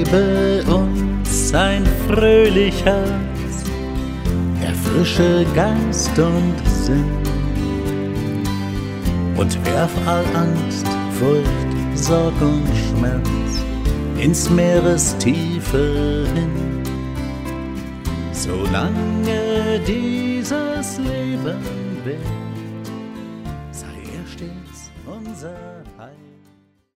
gebe uns ein fröhlich Herz, erfrische Geist und Sinn und werf all Angst, Furcht, Sorg und Schmerz ins Meerestiefe hin. Solange dieses Leben währt, sei er stets unser